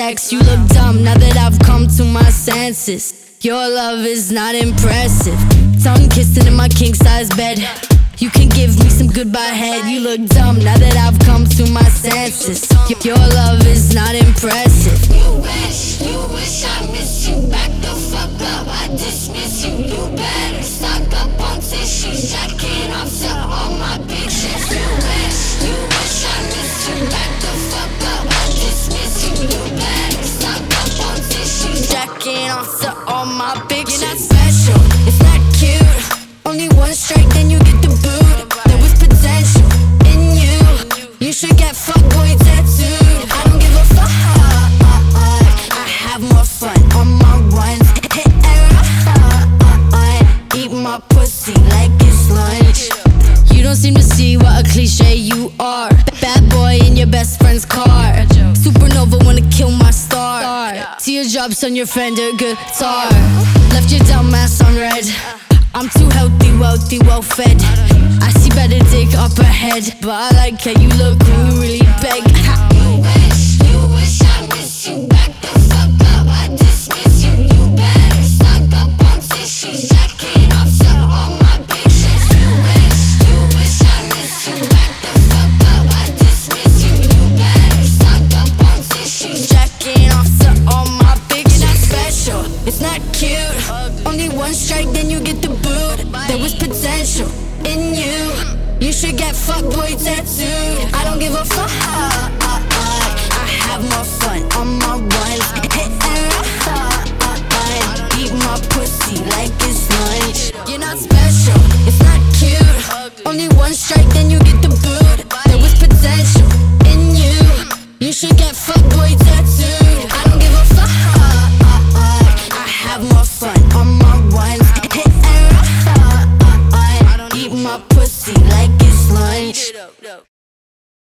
ex. You look dumb now that I've come to my senses. Your love is not impressive. Tongue kissing in my king-size bed. You can give me some goodbye head. You look dumb now that I've come to my senses. Your love is not impressive. You wish I miss you. Back the fuck up, I dismiss you. You better stock up on tissues. Jacking off to all my bitches. You wish I miss you. Back the fuck up, I dismiss you. You better stock up on tissues. Jacking off to all my bitches. You're not special, it's not cute. Only one strike, then you get the boot. There was potential in you. You should get fuckboy tattooed. I don't give a fuck. I have more fun on my runs. Hit and run. Eat my pussy like it's lunch. You don't seem to see what a cliche you are. Bad boy in your best friend's car. Supernova wanna kill my star. Teardrops on your Fender guitar. Left your dumb ass on red. I'm too healthy, wealthy, well fed. I see better dick up ahead, but I like how you look when you really beg. You wish I miss you. Back the fuck up, I dismiss you. You better stock up on tissues. Jacking off to all my bitches. You wish I miss you. Back the fuck up, I dismiss you. You better stock up on tissues. Jacking off to all my bitches. You're not special, it's not cute. Only one strike, then you get the boot. There was potential in you. You should get fuckboy tattooed. I don't give a fuck. I have more fun on my runs.